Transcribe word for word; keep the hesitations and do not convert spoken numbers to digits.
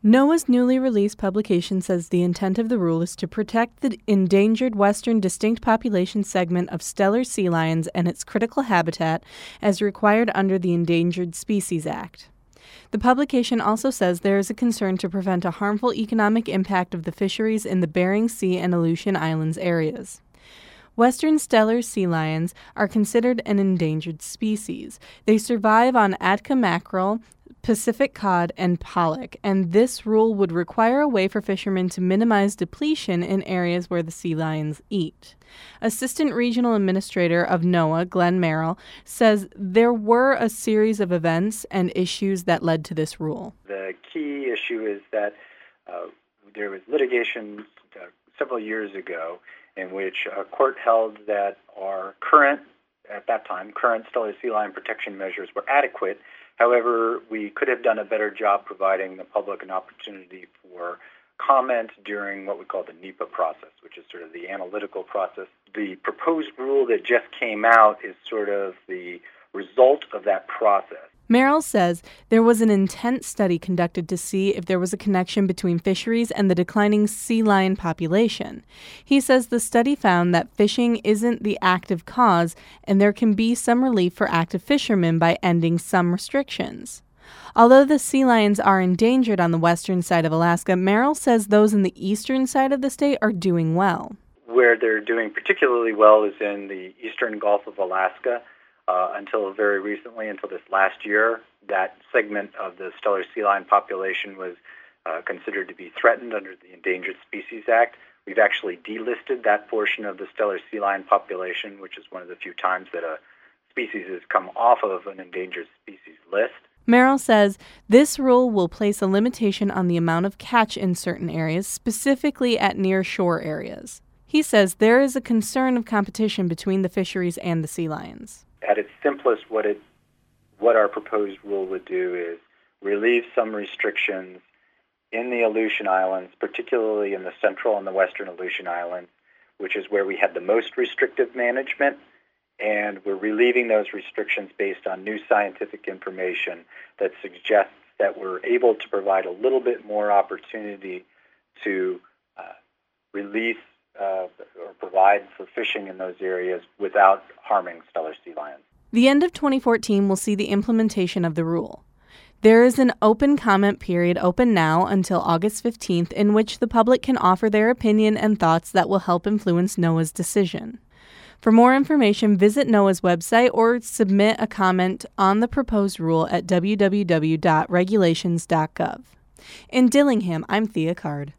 NOAA's newly released publication says the intent of the rule is to protect the endangered western distinct population segment of Steller sea lions and its critical habitat as required under the Endangered Species Act. The publication also says there is a concern to prevent a harmful economic impact of the fisheries in the Bering Sea and Aleutian Islands areas. Western Steller sea lions are considered an endangered species. They survive on Atka mackerel, Pacific cod, and pollock, and this rule would require a way for fishermen to minimize depletion in areas where the sea lions eat. Assistant Regional Administrator of NOAA, Glenn Merrill, says there were a series of events and issues that led to this rule. The key issue is that uh, there was litigation uh, several years ago in which a court held that our current, at that time, current Steller sea lion protection measures were adequate. However, we could have done a better job providing the public an opportunity for comment during what we call the NEPA process, which is sort of the analytical process. The proposed rule that just came out is sort of the result of that process. Merrill says there was an intent study conducted to see if there was a connection between fisheries and the declining sea lion population. He says the study found that fishing isn't the active cause, and there can be some relief for active fishermen by ending some restrictions. Although the sea lions are endangered on the western side of Alaska, Merrill says those in the eastern side of the state are doing well. Where they're doing particularly well is in the eastern Gulf of Alaska. Uh, until very recently, until this last year, that segment of the Steller sea lion population was uh, considered to be threatened under the Endangered Species Act. We've actually delisted that portion of the Steller sea lion population, which is one of the few times that a species has come off of an endangered species list. Merrill says this rule will place a limitation on the amount of catch in certain areas, specifically at near-shore areas. He says there is a concern of competition between the fisheries and the sea lions. At its simplest, what it, what our proposed rule would do is relieve some restrictions in the Aleutian Islands, particularly in the central and the western Aleutian Islands, which is where we had the most restrictive management, and we're relieving those restrictions based on new scientific information that suggests that we're able to provide a little bit more opportunity to uh, release Uh, or provide for fishing in those areas without harming Steller sea lions. The end of twenty fourteen will see the implementation of the rule. There is an open comment period open now until August fifteenth in which the public can offer their opinion and thoughts that will help influence NOAA's decision. For more information, visit NOAA's website or submit a comment on the proposed rule at w w w dot regulations dot gov. In Dillingham, I'm Thea Card.